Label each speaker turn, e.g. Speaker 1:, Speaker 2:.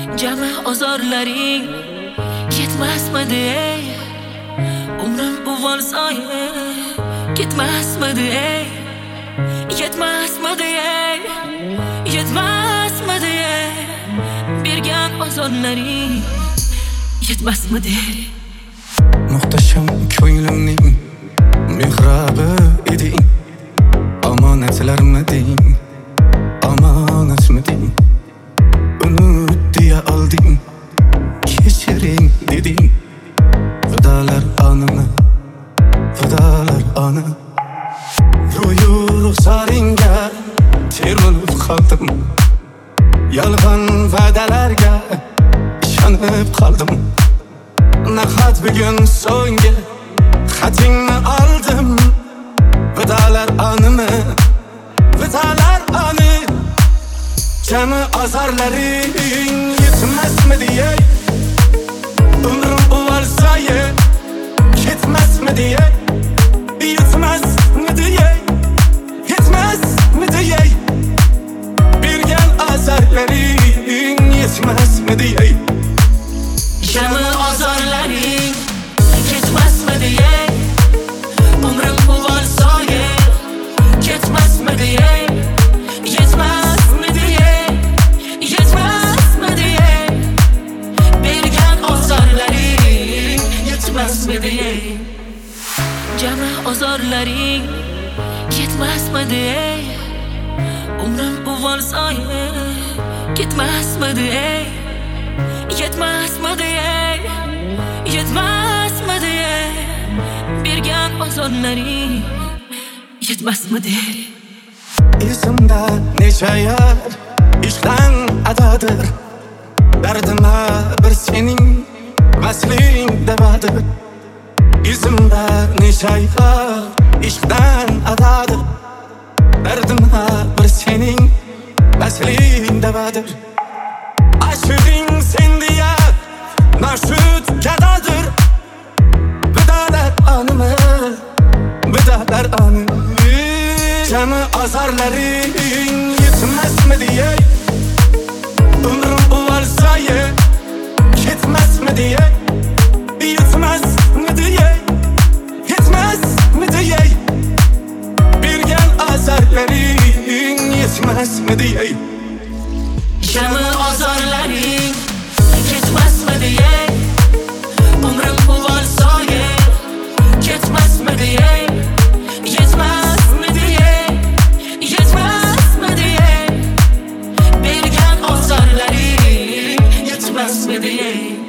Speaker 1: Jami ozorlaring yetmasmidi ey, umrim uvol soya ketmasmidi ey, yetmasmidi ey, yetmasmidi ey, bergan ozorlaring yetmasmidi ey.
Speaker 2: Muhtasham ko'nglimning mehrabi eding, omonatlarmiding, omonatmiding, unut deya olding, kechiring deding. Fidolar onimi, fidolar oni, ro'yu ruxsoringga termilib qoldim, yolg'on va'dalarga ishonib qoldim. Nahot bugun so'nggi xatingni oldim, vidolar onimi, vidolar oni. Jami ozorlaring yetmasmidi ey, umrim uvol soya ketmasmidi ey, yetmasmidi ey, yetmasmidi ey, bergan ozorlaring yetmasmidi ey.
Speaker 1: Jami ozorlaring yetmasmidi ey, umrim uvol soya ketmasmidi ey, yetmasmidi ey, yetmasmidi ey, bergan ozorlaring yetmasmidi ey. Jami ozorlaring yetmasmidi ey, umrim uvol soya ketmasmidi ey, yetmasmidi ey, yetmasmidi ey, bergan ozorlaring yetmasmidi ey.
Speaker 2: Esimda necha yar ishqdan adodir, dardima bir sening vasling devadir. Esimda necha yar ishqdan adodir, dardima bir sening vasling devadir. Aşığın sen diye naşut kadadır, vidolar onimi, vidolar oni. Jami ozorlaring yetmasmidi ey, umrim uvol soya ketmasmidi ey, yetmasmidi ey, yetmasmidi ey, bergan ozorlaring yetmasmidi ey.
Speaker 1: Jami ozorlaring yetmasmidi ey, umrim uvol soya ketmasmidi ey, yetmasmidi ey, yetmasmidi ey, bergan ozorlaring yetmasmidi ey.